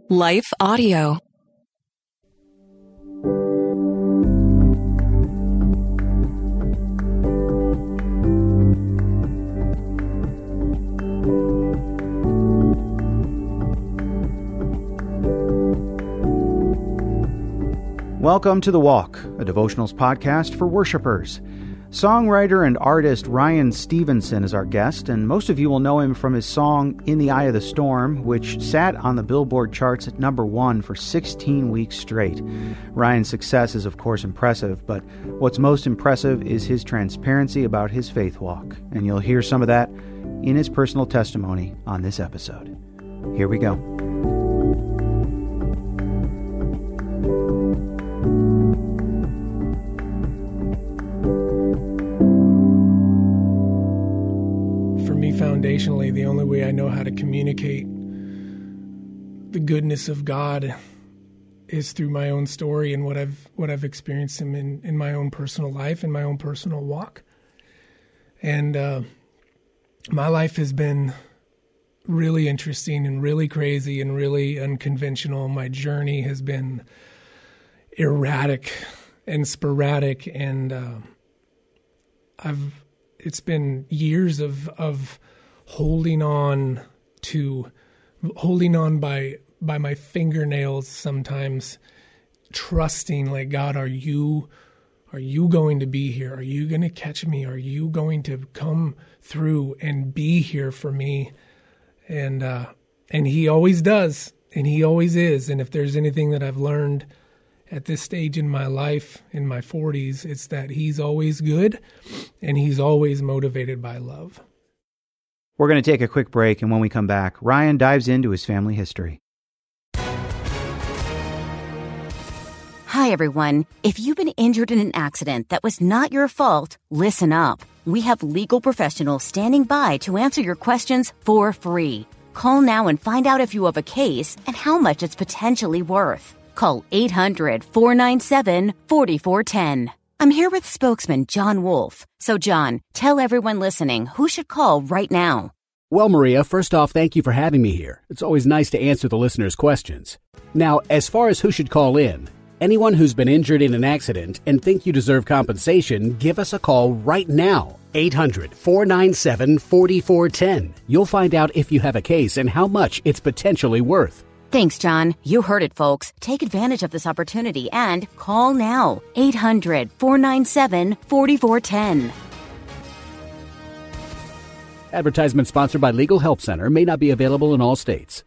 Life Audio. Welcome to The Walk, a devotionals podcast for worshipers. Songwriter and artist Ryan Stevenson is our guest, and most of you will know him from his song In the Eye of the Storm, which sat on the Billboard charts at number 1 for 16 weeks straight. Ryan's success is, of course, impressive, but what's most impressive is his transparency about his faith walk, and you'll hear some of that in his personal testimony on this episode. Here we go. Foundationally, the only way I know how to communicate the goodness of God is through my own story and what I've experienced Him in my own personal life, in my own personal walk. And my life has been really interesting and really crazy and really unconventional. My journey has been erratic and sporadic, and it's been years of holding on by my fingernails, sometimes trusting, like, God, are you going to be here? Are you going to catch me? Are you going to come through and be here for me? And He always does, and He always is. And if there's anything that I've learned at this stage in my life, in my 40s, it's that He's always good and He's always motivated by love. We're going to take a quick break, and when we come back, Ryan dives into his family history. Hi, everyone. If you've been injured in an accident that was not your fault, listen up. We have legal professionals standing by to answer your questions for free. Call now and find out if you have a case and how much it's potentially worth. Call 800-497-4410. I'm here with spokesman John Wolf. So, John, tell everyone listening who should call right now. Well, Maria, first off, thank you for having me here. It's always nice to answer the listeners' questions. Now, as far as who should call in, anyone who's been injured in an accident and think you deserve compensation, give us a call right now. 800-497-4410. You'll find out if you have a case and how much it's potentially worth. Thanks, John. You heard it, folks. Take advantage of this opportunity and call now. 800-497-4410. Advertisement sponsored by Legal Help Center. May not be available in all states.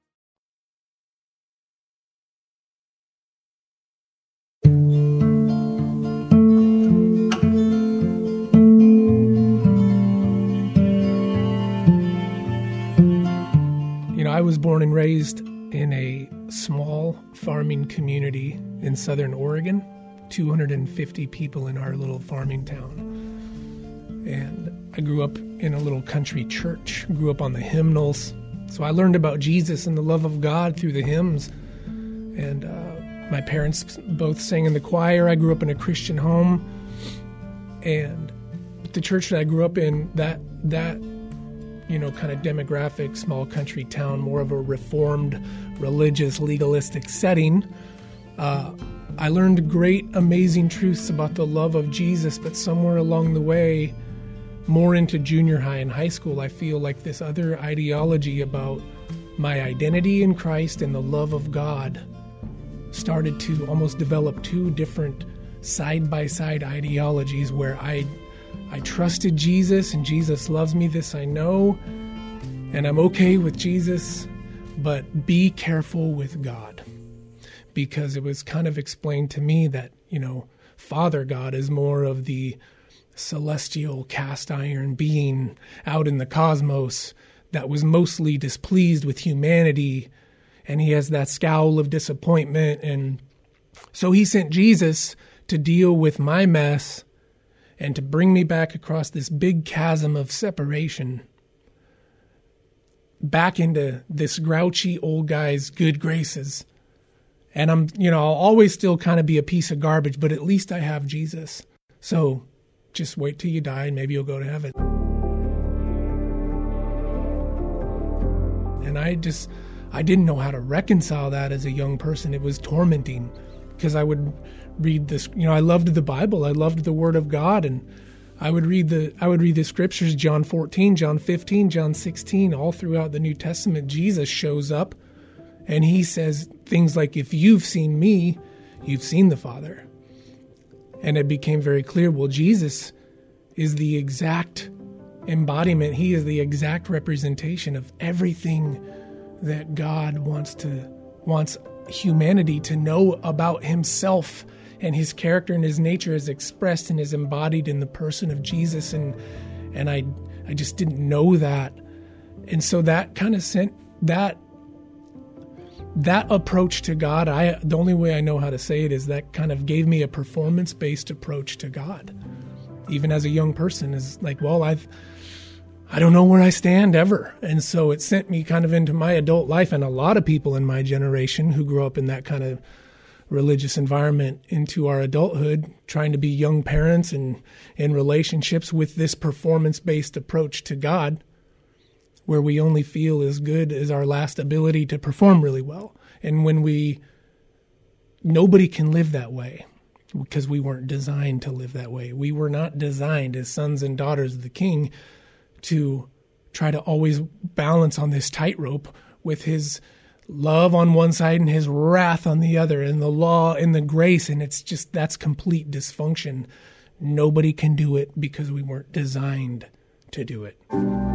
I was born and raised in a small farming community in southern Oregon, 250 people in our little farming town. And I grew up in a little country church, grew up on the hymnals. So I learned about Jesus and the love of God through the hymns. And my parents both sang in the choir. I grew up in a Christian home. And the church that I grew up in, that kind of demographic, small country town, more of a reformed, religious, legalistic setting. I learned great, amazing truths about the love of Jesus, but somewhere along the way, more into junior high and high school, I feel like this other ideology about my identity in Christ and the love of God started to almost develop two different side-by-side ideologies where I trusted Jesus, and Jesus loves me, this I know, and I'm okay with Jesus, but be careful with God. Because it was kind of explained to me that, Father God is more of the celestial cast iron being out in the cosmos that was mostly displeased with humanity, and He has that scowl of disappointment, and so He sent Jesus to deal with my mess and to bring me back across this big chasm of separation, back into this grouchy old guy's good graces. And I'll always still kind of be a piece of garbage, but at least I have Jesus. So just wait till you die and maybe you'll go to heaven. And I didn't know how to reconcile that as a young person. It was tormenting because I would read this, I loved the Bible. I loved the Word of God, and I would read the scriptures, John 14, John 15, John 16, all throughout the New Testament. Jesus shows up and he says things like, if you've seen me, you've seen the Father. And it became very clear, well, Jesus is the exact embodiment. He is the exact representation of everything that God wants humanity to know about himself, and his character and his nature is expressed and is embodied in the person of Jesus. And I just didn't know that. And so that kind of sent that approach to God. The only way I know how to say it is that kind of gave me a performance-based approach to God. Even as a young person, is like, well, I don't know where I stand ever. And so it sent me kind of into my adult life, and a lot of people in my generation who grew up in that kind of religious environment into our adulthood, trying to be young parents and in relationships with this performance-based approach to God, where we only feel as good as our last ability to perform really well. And when nobody can live that way, because we weren't designed to live that way. We were not designed as sons and daughters of the King to try to always balance on this tightrope with his love on one side and his wrath on the other, and the law and the grace, and that's complete dysfunction. Nobody can do it because we weren't designed to do it.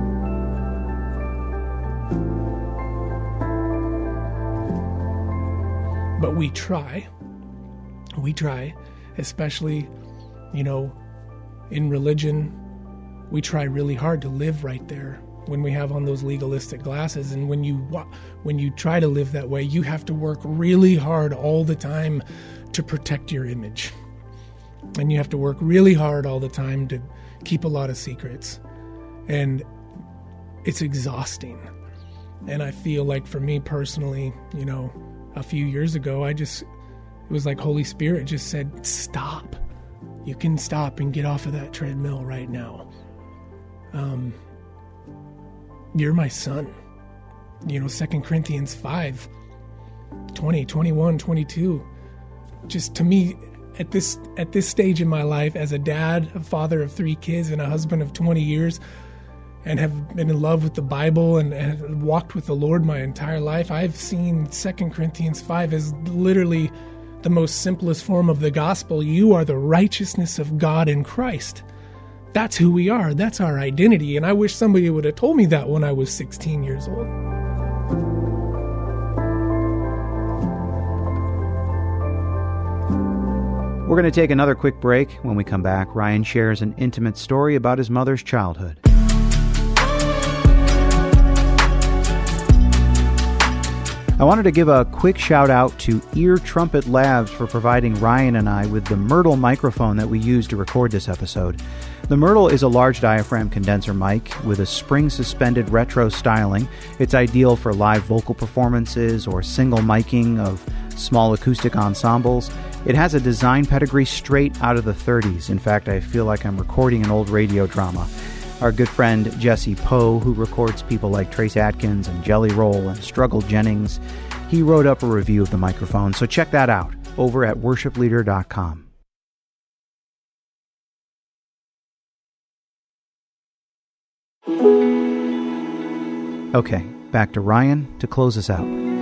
But we try, especially, in religion. We try really hard to live right there when we have on those legalistic glasses. And when you try to live that way, you have to work really hard all the time to protect your image. And you have to work really hard all the time to keep a lot of secrets. And it's exhausting. And I feel like for me personally, a few years ago, it was like Holy Spirit just said, stop. You can stop and get off of that treadmill right now. You're my son. 2 Corinthians 5, 20, 21, 22. Just to me, at this stage in my life, as a dad, a father of 3 kids, and a husband of 20 years, and have been in love with the Bible and have walked with the Lord my entire life, I've seen 2 Corinthians 5 as literally the most simplest form of the gospel. You are the righteousness of God in Christ. That's who we are. That's our identity. And I wish somebody would have told me that when I was 16 years old. We're going to take another quick break. When we come back, Ryan shares an intimate story about his mother's childhood. I wanted to give a quick shout out to Ear Trumpet Labs for providing Ryan and I with the Myrtle microphone that we used to record this episode. The Myrtle is a large diaphragm condenser mic with a spring-suspended retro styling. It's ideal for live vocal performances or single miking of small acoustic ensembles. It has a design pedigree straight out of the 30s. In fact, I feel like I'm recording an old radio drama. Our good friend Jesse Poe, who records people like Trace Atkins and Jelly Roll and Struggle Jennings, he wrote up a review of the microphone, so check that out over at worshipleader.com. Okay, back to Ryan to close us out.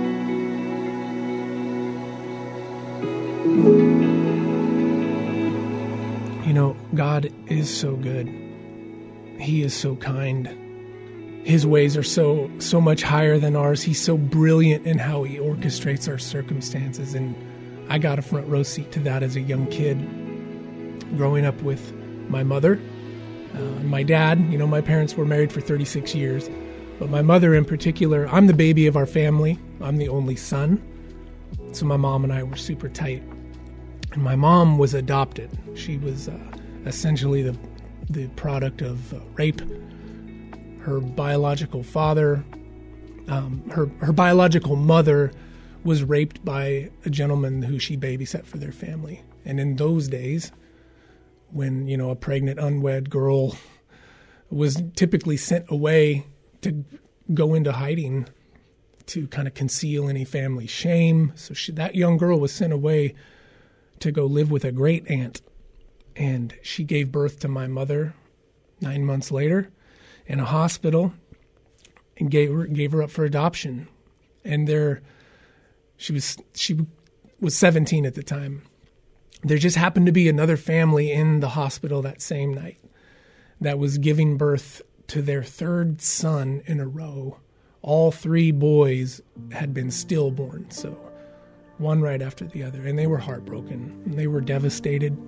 God is so good. He is so kind. His ways are so much higher than ours. He's so brilliant in how he orchestrates our circumstances. And I got a front row seat to that as a young kid, growing up with my mother, my dad. My parents were married for 36 years. But my mother in particular, I'm the baby of our family. I'm the only son. So my mom and I were super tight. And my mom was adopted. She was essentially the product of rape. Her biological father, her biological mother was raped by a gentleman who she babysat for their family. And in those days, when, a pregnant, unwed girl was typically sent away to go into hiding to kind of conceal any family shame. So that young girl was sent away to go live with a great aunt. And she gave birth to my mother 9 months later in a hospital and gave her up for adoption. And she was 17 at the time. There just happened to be another family in the hospital that same night that was giving birth to their third son in a row. All 3 boys had been stillborn, so one right after the other, and they were heartbroken. And they were devastated.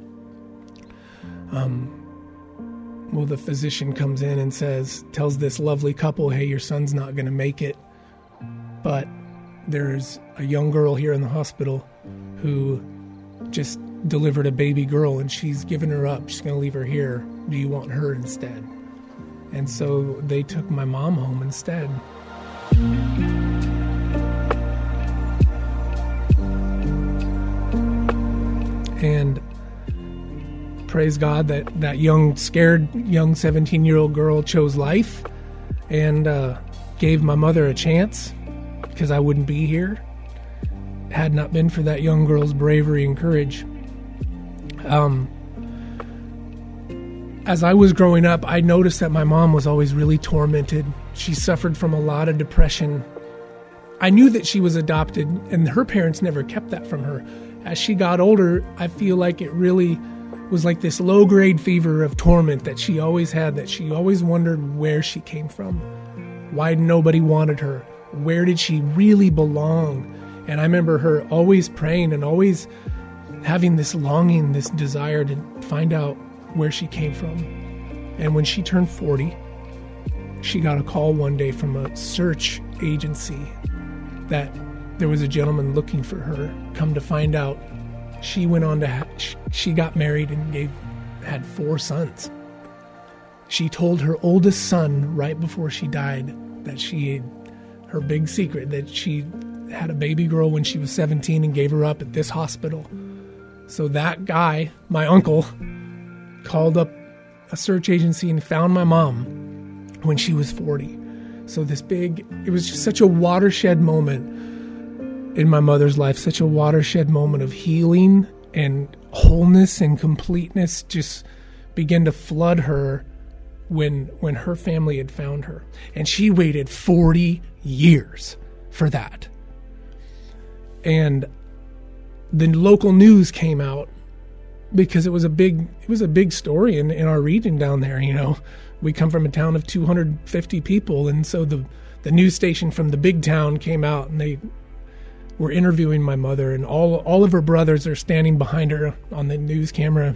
Well, the physician comes in and tells this lovely couple, hey, your son's not going to make it, but there's a young girl here in the hospital who just delivered a baby girl, and she's given her up. She's going to leave her here. Do you want her instead? And so they took my mom home instead. And praise God that young, scared, young 17-year-old girl chose life and gave my mother a chance, because I wouldn't be here had not been for that young girl's bravery and courage. As I was growing up, I noticed that my mom was always really tormented. She suffered from a lot of depression. I knew that she was adopted, and her parents never kept that from her. As she got older, I feel like it really was like this low-grade fever of torment that she always had, that she always wondered where she came from, why nobody wanted her, where did she really belong? And I remember her always praying and always having this longing, this desire to find out where she came from. And when she turned 40, she got a call one day from a search agency that there was a gentleman looking for her. Come to find out, she went on to she got married and had 4 sons. She told her oldest son right before she died that her big secret, that she had a baby girl when she was 17 and gave her up at this hospital. So that guy, my uncle, called up a search agency and found my mom when she was 40. So it was just such a watershed moment in my mother's life, such a watershed moment of healing and wholeness and completeness just began to flood her when her family had found her. And she waited 40 years for that. And the local news came out because it was a big story in our region down there. You know, we come from a town of 250 people, and so the news station from the big town came out, and they were interviewing my mother, and all of her brothers are standing behind her on the news camera,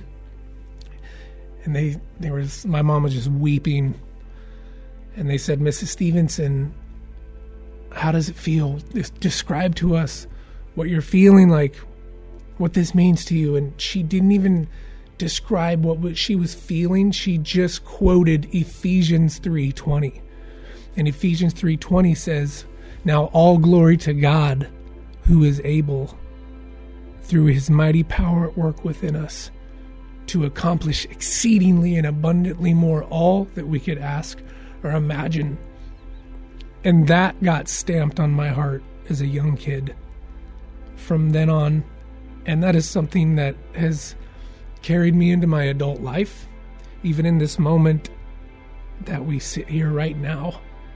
and my mom was just weeping, and they said, Mrs. Stevenson, how does it feel? Describe to us what you're feeling, like what this means to you. And she didn't even describe what she was feeling. She just quoted Ephesians 3:20. And Ephesians 3:20 says, now all glory to God, who is able, through his mighty power at work within us, to accomplish exceedingly and abundantly more all that we could ask or imagine. And that got stamped on my heart as a young kid from then on. And that is something that has carried me into my adult life, even in this moment that we sit here right now.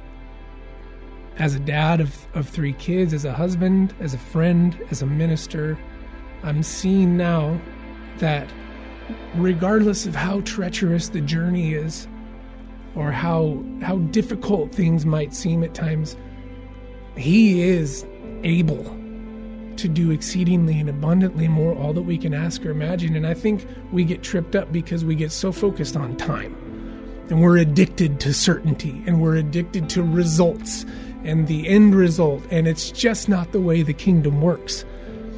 As a dad of 3 kids, as a husband, as a friend, as a minister, I'm seeing now that regardless of how treacherous the journey is, or how difficult things might seem at times, he is able to do exceedingly and abundantly more all that we can ask or imagine. And I think we get tripped up because we get so focused on time, and we're addicted to certainty, and we're addicted to results and the end result, and it's just not the way the kingdom works.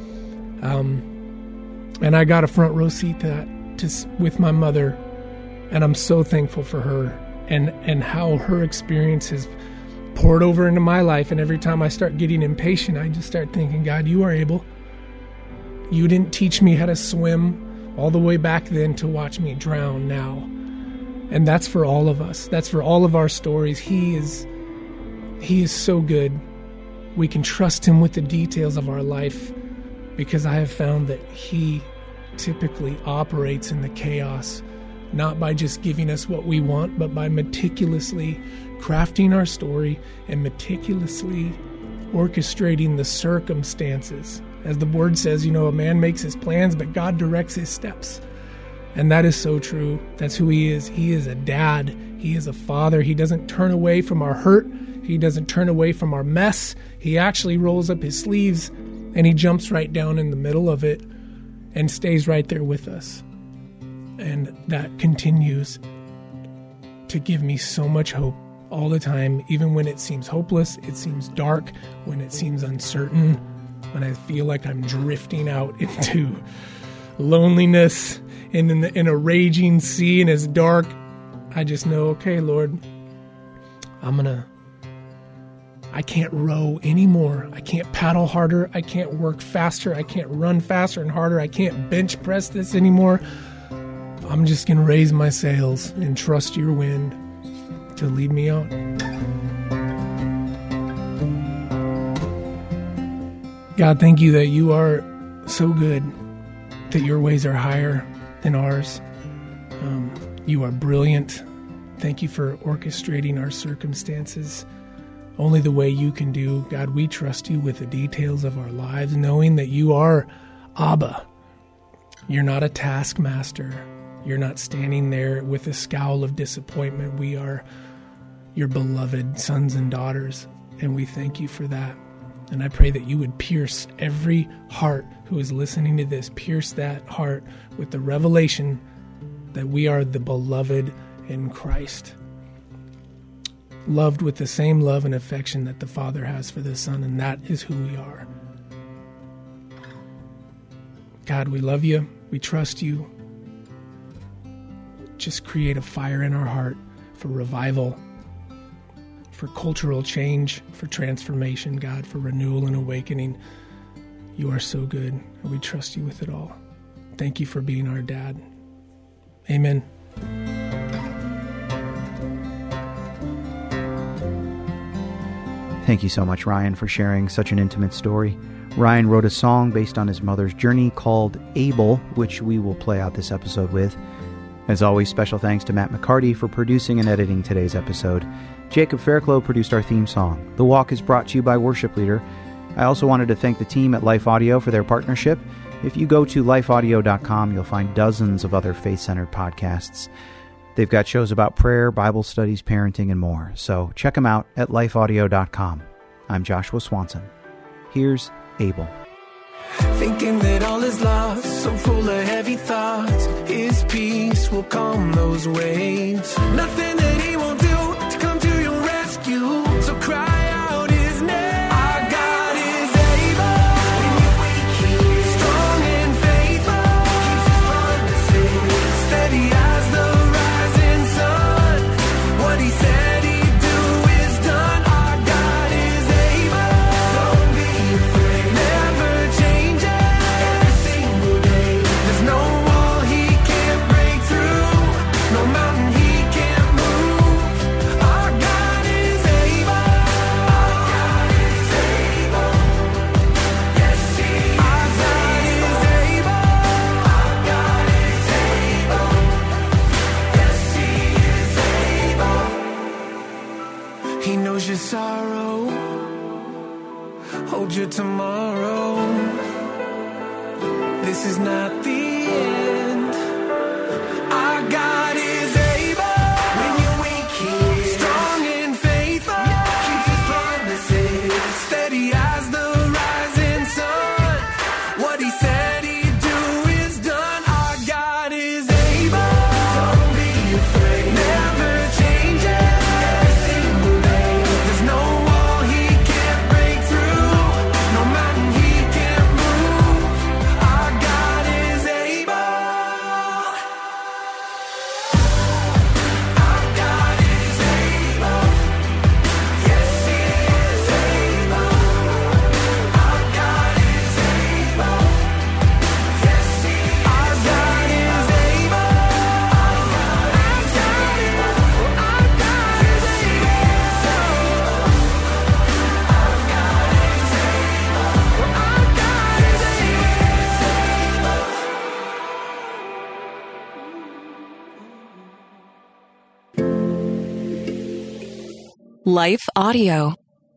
And I got a front row seat to that with my mother, and I'm so thankful for her and how her experience has poured over into my life. And every time I start getting impatient, I just start thinking, God, you are able. You didn't teach me how to swim all the way back then to watch me drown now. And that's for all of us. That's for all of our stories. He is so good. We can trust him with the details of our life, because I have found that he typically operates in the chaos, not by just giving us what we want, but by meticulously crafting our story and meticulously orchestrating the circumstances. As the word says, a man makes his plans, but God directs his steps. And that is so true. That's who he is. He is a dad. He is a father. He doesn't turn away from our hurt. He doesn't turn away from our mess. He actually rolls up his sleeves and he jumps right down in the middle of it and stays right there with us. And that continues to give me so much hope all the time, even when it seems hopeless, it seems dark, when it seems uncertain, when I feel like I'm drifting out into loneliness in a raging sea and it's dark. I just know, okay, Lord, I can't row anymore. I can't paddle harder. I can't work faster. I can't run faster and harder. I can't bench press this anymore. I'm just going to raise my sails and trust your wind to lead me out. God, thank you that you are so good, that your ways are higher than ours. You are brilliant. Thank you for orchestrating our circumstances only the way you can do. God, we trust you with the details of our lives, knowing that you are Abba. You're not a taskmaster. You're not standing there with a scowl of disappointment. We are your beloved sons and daughters, and we thank you for that. And I pray that you would pierce every heart who is listening to this, pierce that heart with the revelation that we are the beloved in Christ, loved with the same love and affection that the Father has for the Son, and that is who we are. God, we love you. We trust you. Just create a fire in our heart for revival, for cultural change, for transformation, God, for renewal and awakening. You are so good, and we trust you with it all. Thank you for being our dad. Amen. Thank you so much, Ryan, for sharing such an intimate story. Ryan wrote a song based on his mother's journey called Able, which we will play out this episode with. As always, special thanks to Matt McCarty for producing and editing today's episode. Jacob Fairclough produced our theme song. The Walk is brought to you by Worship Leader. I also wanted to thank the team at Life Audio for their partnership. If you go to lifeaudio.com, you'll find dozens of other faith-centered podcasts. They've got shows about prayer, Bible studies, parenting, and more. So check them out at lifeaudio.com. I'm Joshua Swanson. Here's Able. Thinking that all is lost, so full of heavy thoughts. His peace will calm those waves. Nothing that he won't do to come to your rescue. So cry out his name. Our God is able. When you're weak, he is strong and faithful. Keeps his promises steady as the rising sun. What he said he'd do is done. Our God is able. Don't be afraid. Never change it. Every single day. There's no wall he can't break through. No mountain he can't move. Our God is able. Our God is able. Yes, he is. Our God is able. Our God is able. Yes, he is able. He knows your sorrow. Hold your tomorrow. This is not the end. Our God is able. When you're weak, he is strong and faithful. Keeps his promises steady as the rising sun. What he said he'd do is done. Our God is able. Don't be afraid. Never change it. Every single day. There's no wall he can't break through. No mountain he can't move. Our God is able. Life Audio.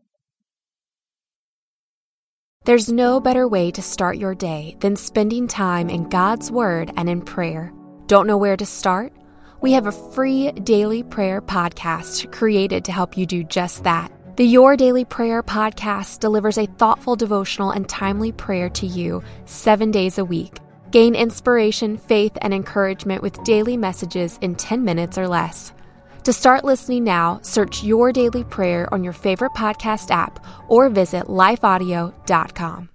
There's no better way to start your day than spending time in God's Word and in prayer. Don't know where to start? We have a free daily prayer podcast created to help you do just that. The Your Daily Prayer podcast delivers a thoughtful devotional and timely prayer to you 7 days a week. Gain inspiration, faith, and encouragement with daily messages in 10 minutes or less. To start listening now, search Your Daily Prayer on your favorite podcast app or visit lifeaudio.com.